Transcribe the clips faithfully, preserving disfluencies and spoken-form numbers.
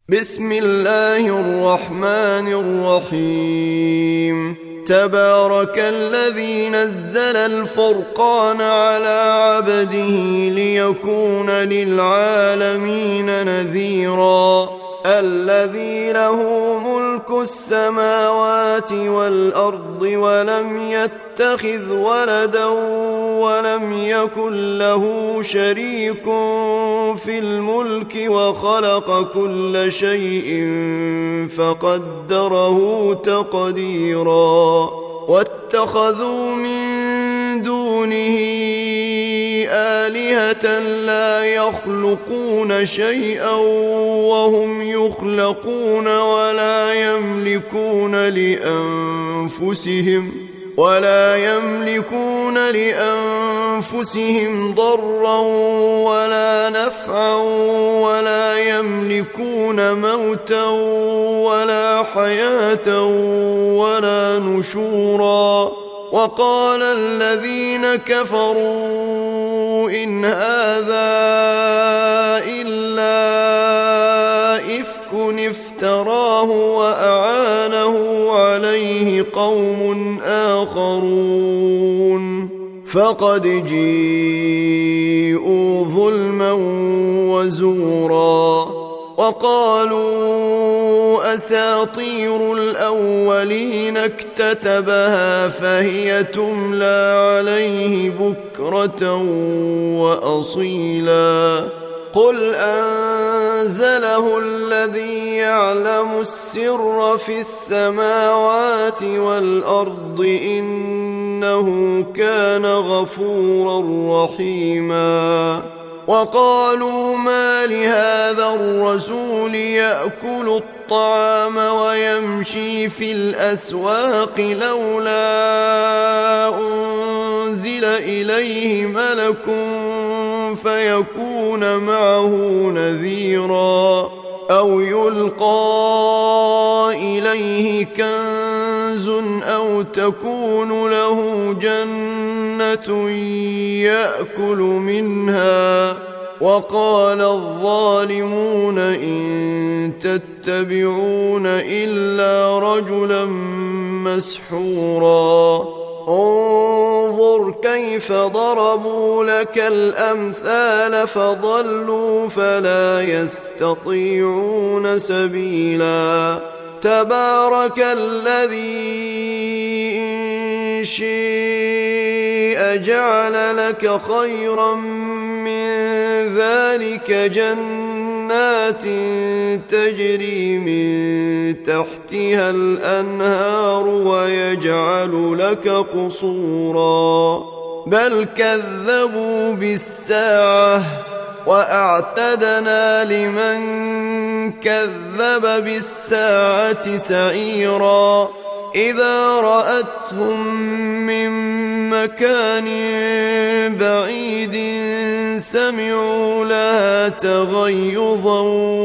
بسم الله الرحمن الرحيم تبارك الذي نزل الفرقان على عبده ليكون للعالمين نذيرا الذي له ملك السماوات والأرض ولم يتخذ ولدا ولم يكن له شريك في الملك وخلق كل شيء فقدره تقديرا واتخذوا من دونه آلهة لا يخلقون شيئا وهم يخلقون ولا يملكون لأنفسهم ولا يملكون لأنفسهم ضرا ولا نفعا ولا يملكون موتا ولا حياة ولا نشورا وقال الذين كفروا إن هذا إلا إفك افتراه وأعانه عليه قوم آخرون فقد جيءوا ظلما وزورا وقالوا أساطير الأولين اكتتبها فهي تملى عليه بكرة وأصيلا قل أنزله الذي يعلم السر في السماوات والأرض إنه كان غفورا رحيما وقالوا ما لهذا الرسول يأكل الطعام ويمشي في الأسواق لولا أنزل إليه ملك فيكون معه نذيرا أو يلقى إليه كنز أو تكون له جنة يأكل منها وقال الظالمون إن تتبعون إلا رجلا مسحورا انظر كيف ضربوا لك الأمثال فضلوا فلا يستطيعون سبيلا تبارك الذي إن شاء جعل لك خيرا من ذلك جنات تجري من تحتها الأنهار ويجعل لك قصورا بل كذبوا بالساعة وأعتدنا لمن كذب بالساعة سعيرا إذا رأتهم من مكان بعيد سمعوا لها تغيظا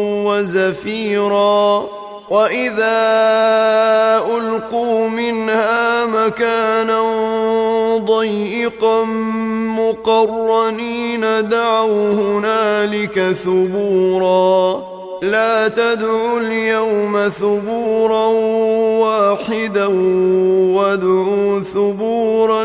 وزفيرا وإذا ألقوا منها مكانا ضيقا مقرنين دعوا هنالك ثبورا لا تدعوا اليوم ثبورا واحدا وادعوا ثبورا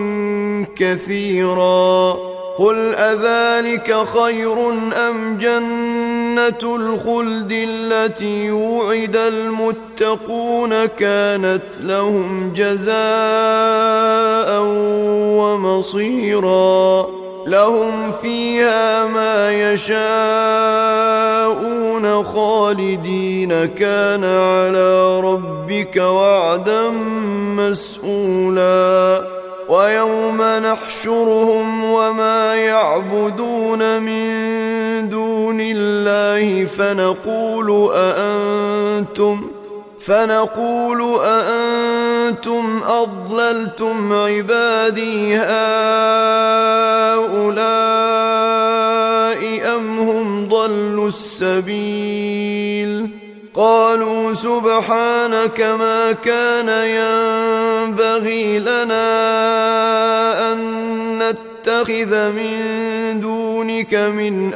كثيرا قل أذلك خير أم جنة الخلد التي وعد المتقون كانت لهم جزاء ومصيرا لهم فيها ما يشاءون خالدين كان على ربك وعدا مسئولا ويوم نحشرهم وما يعبدون من دون الله فنقول أأنتم فنقول أأنتم أضللتم عبادي هؤلاء أم هم ضلوا السبيل قالوا سبحانك ما كان ينبغي لنا أن نتخذ من دون دونك من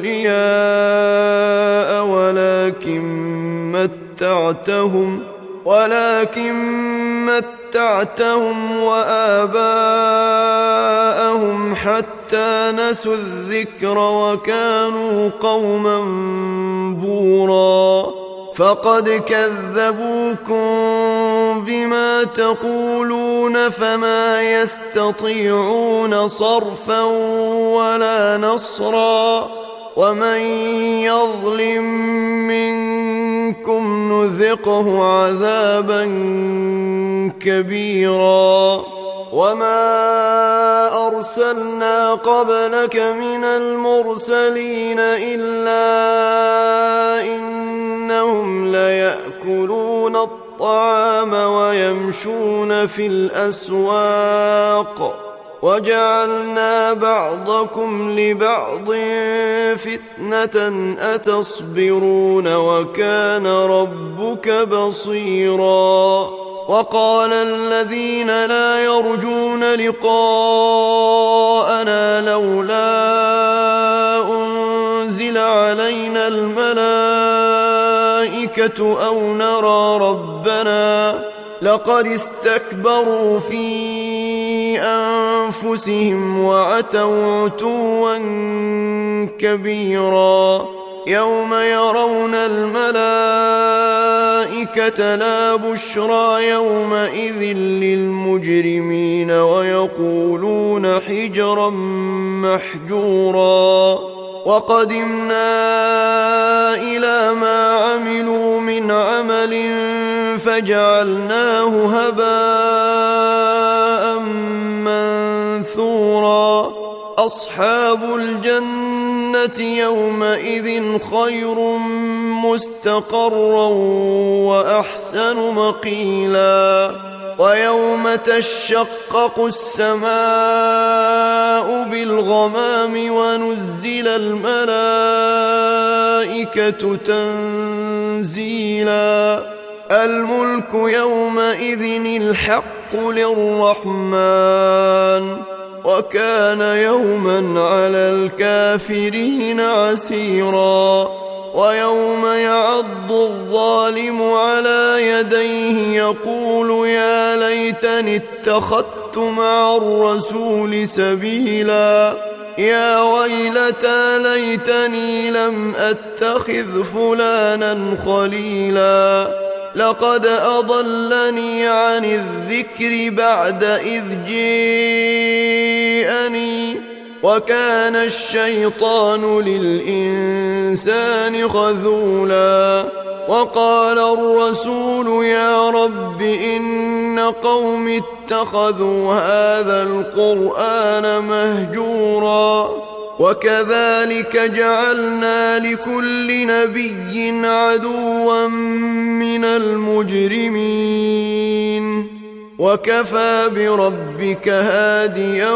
أولياء ولكن متعتهم ولكن متعتهم وآباءهم حتى نسوا الذكر وكانوا قوما بورا فقد كذبوكم بما تقولون فما يستطيعون صرفا ولا نصرا ومن يظلم منكم نذقه عذابا كبيرا وما أرسلنا قبلك من المرسلين إلا إنهم ليأكلون الطعام ويمشون في الأسواق وجعلنا بعضكم لبعض فتنة أتصبرون وكان ربك بصيرا وقال الذين لا يرجون لقاءنا لولا أنزل علينا الملائكة أو نرى ربنا لقد استكبروا في أنفسهم وعتوا عتوا كبيرا يوم يرون الملائكة لا بشرى يومئذ للمجرمين ويقولون حجرا محجورا وقدمنا إلى ما عملوا من عمل فجعلناه هباء منثورا أصحاب الجنة يومئذ خير مستقرا وأحسن مقيلا ويوم تشقق السماء بالغمام ونزل الملائكة تنزيلا الملك يومئذ الحق للرحمن وكان يوما على الكافرين عسيرا ويوم يعض الظالم على يديه يقول يا ليتني اتخذت مع الرسول سبيلا يا ويلتى ليتني لم أتخذ فلانا خليلا لقد أضلني عن الذكر بعد إذ جاءني وكان الشيطان للإنسان خذولا وقال الرسول يا رب إن قوم اتخذوا هذا القرآن مهجورا وكذلك جعلنا لكل نبي عدوا من المجرمين وكفى بربك هاديا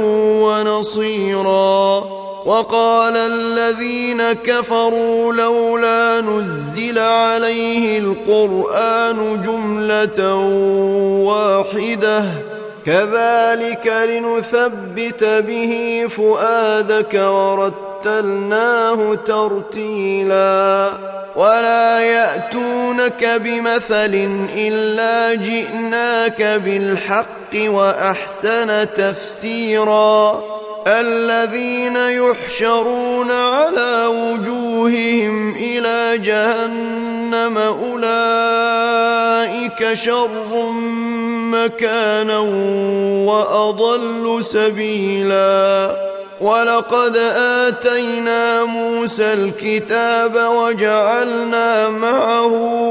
ونصيرا وقال الذين كفروا لولا نزل عليه القرآن جملة واحدة كذلك لنثبت به فؤادك ورتلناه ترتيلا ولا يأتونك بمثل إلا جئناك بالحق وأحسن تفسيرا الذين يحشرون على وجوههم إلى جهنم أولئك شر مكانا وأضل سبيلا ولقد آتينا موسى الكتاب وجعلنا معه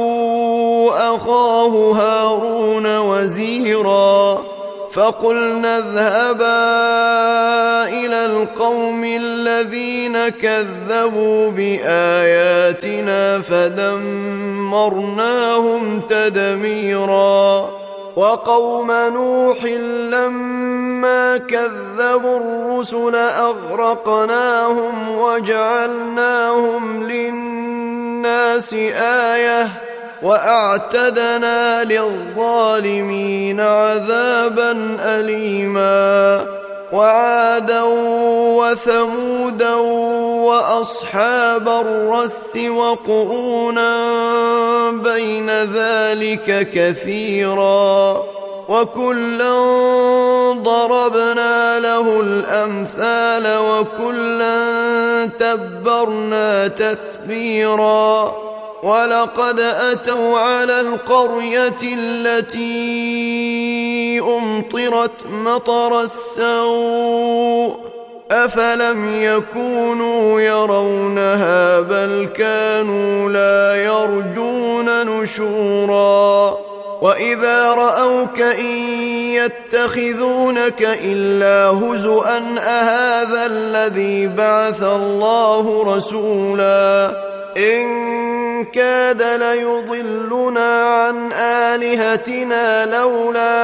أخاه هارون وزيرا فقلنا اذهبا إلى القوم الذين كذبوا بآياتنا فدمرناهم تدميرا وقوم نوح لما كذبوا الرسل أغرقناهم وجعلناهم للناس آية وأعتدنا للظالمين عذابا أليما وعادا وثمودا وأصحاب الرس وقرونا بين ذلك كثيرا وكلا ضربنا له الأمثال وكلا تبرنا تتبيرا ولقد أتوا على القرية التي أمطرت مطر السوء أفلم يكونوا يرونها بل كانوا لا يرجون نشورا وإذا رأوك إن يتخذونك إلا هزؤا أهذا الذي بعث الله رسولا إن كاد ليضلنا عن آلهتنا لولا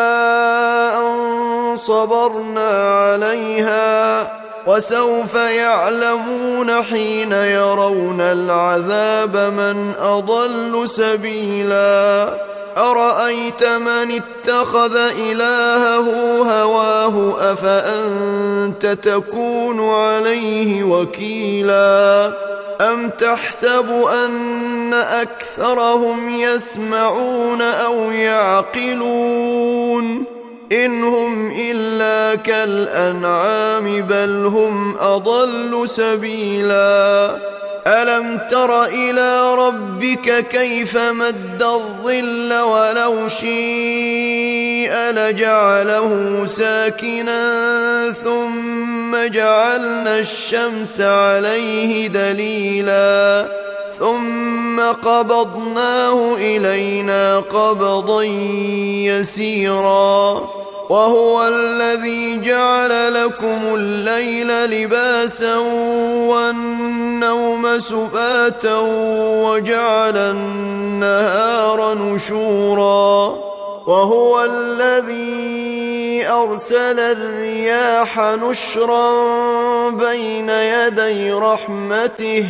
أن صبرنا عليها وسوف يعلمون حين يرون العذاب من أضل سبيلا أرأيت من اتخذ إلهه هواه أفأنت تكون عليه وكيلا أم تحسب أن أكثرهم يسمعون أو يعقلون إن هم إلا كالأنعام بل هم أضل سبيلا ألم تر إلى ربك كيف مد الظل ولو شيء لجعله ساكنا ثم جعلنا الشمس عليه دليلا ثم قبضناه إلينا قبضا يسيرا وهو الذي جعل لكم الليل لباسا والنوم سباتا وجعل النهار نشورا وهو الذي أرسل الرياح نشرا بين يدي رحمته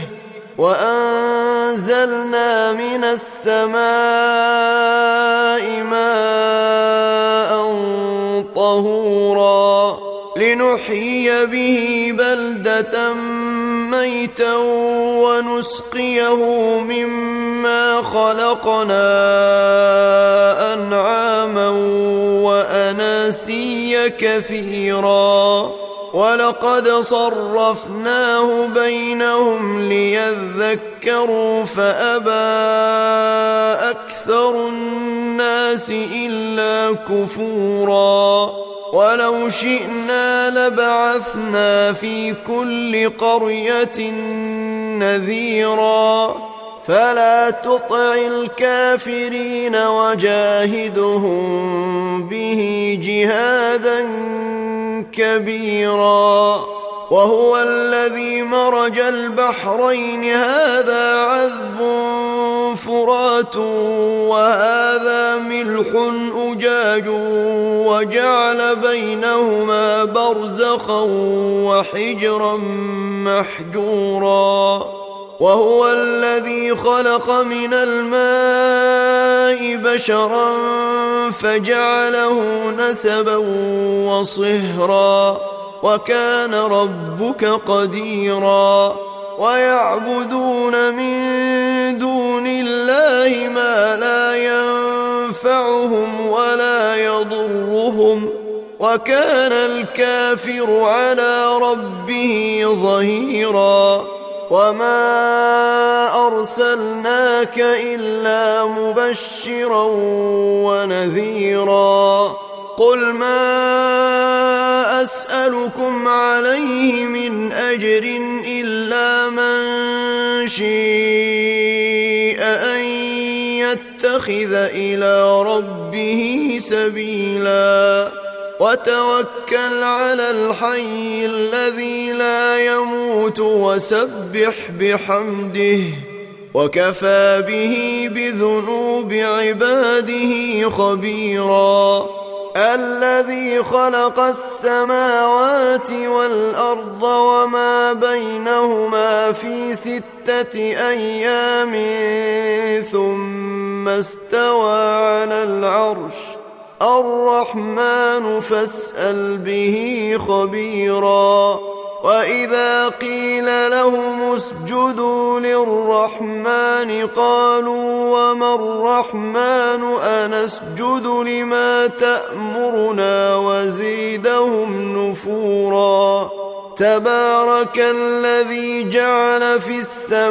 وأنزلنا من السماء ماء طهورا لنحيي به بلدة ميتا ونسقيه مما خلقنا أنعاما وأناسيا كثيرا ولقد صرفناه بينهم ليذكروا فأبى أكثر الناس إلا كفورا ولو شئنا لبعثنا في كل قرية نذيرا فلا تطع الكافرين وجاهدهم به جهادا كبيرا وهو الذي مرج البحرين هذا عذب فرات وهذا ملح أجاج وجعل بينهما برزخا وحجرا محجورا وهو الذي خلق من الماء بشرا فجعله نسبا وصهرا وكان ربك قديرا ويعبدون من دون الله ما لا ينفعهم ولا يضرهم وكان الكافر على ربه ظهيرا وما أرسلناك إلا مبشرا ونذيرا قل ما أسألكم عليه من أجر إلا من شاء أن يتخذ إلى ربه سبيلا وتوكل على الحي الذي لا يموت وسبح بحمده وكفى به بذنوب عباده خبيرا الذي خلق السماوات والأرض وما بينهما في ستة أيام ثم استوى على العرش الرحمن فاسأل به خبيرا وإذا قيل لهم اسجدوا للرحمن قالوا وما الرحمن أنسجد لما تأمرنا وزيدهم نفورا تبارك الذي جعل في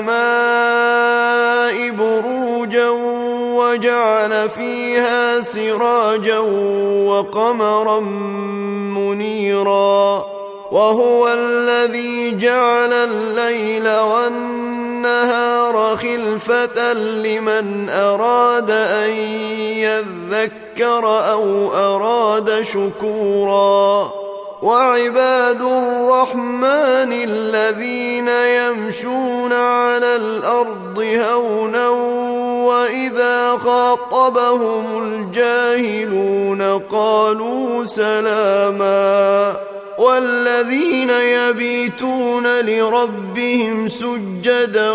السماء بروجا وجعل فيها سراجا وقمرا منيرا وهو الذي جعل الليل والنهار خلفة لمن أراد أن يذكر أو أراد شكورا وعباد الرحمن الذين يمشون على الأرض هونا وإذا خاطبهم الجاهلون قالوا سلاما والذين يبيتون لربهم سجدا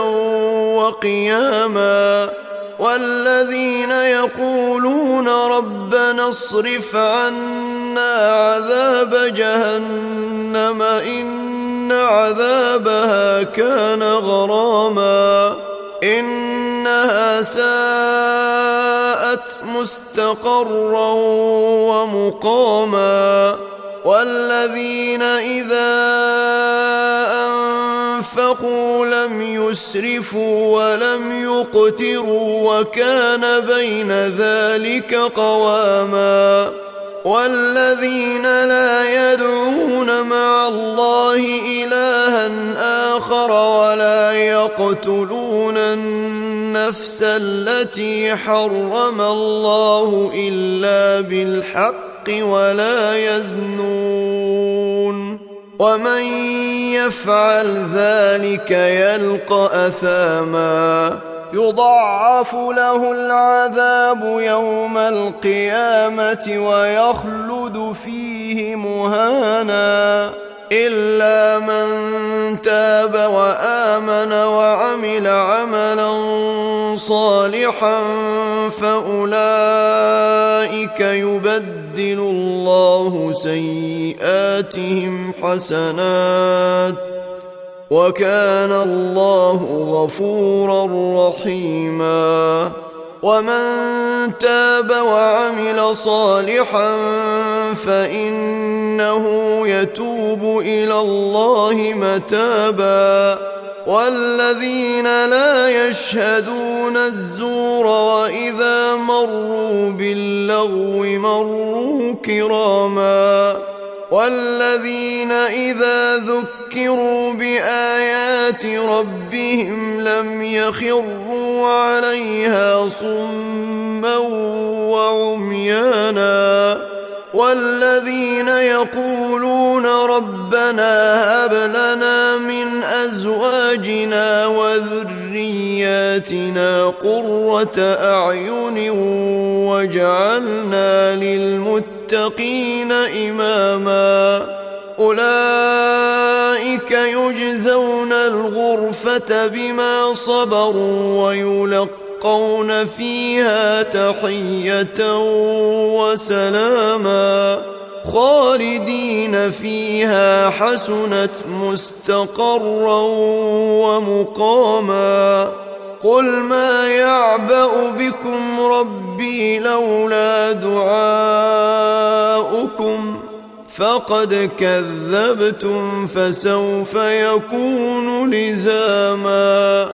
وقياما والذين يقولون ربنا اصرف عنا عذاب جهنم إن عذابها كان غراما إنها ساءت مستقرا ومقاما والذين إذا أنفقوا لم يسرفوا ولم يقتروا وكان بين ذلك قواما والذين لا يدعون مع الله إلها آخر ولا يقتلون النفس التي حرم الله إلا بالحق ولا يزنون ومن يفعل ذلك يلقى أثاما يضاعف له العذاب يوم القيامة ويخلد فيه مهانا إلا من تاب وآمن وعمل عملا صالحا فأولئك يبدل الله سيئاتهم حسنات وكان الله غفورا رحيما ومن تاب وعمل صالحا فإنه يتوب إلى الله متابا والذين لا يشهدون الزور وإذا مروا باللغو مروا كراما والذين إذا ذكروا بآيات ربهم لم يخروا عليها صما وعميانا والذين يقولون ربنا هب لنا من أزواجنا وذرياتنا قرة أعين واجعلنا للمتقين إماما أولئك يجزون الغرفة بما صبروا ويلقون فيها تحية وسلاما خالدين فيها حسنت مستقرا ومقاما قل ما يعبأ بكم ربي لولا دعاؤكم فقد كذبتم فسوف يكون لزاما.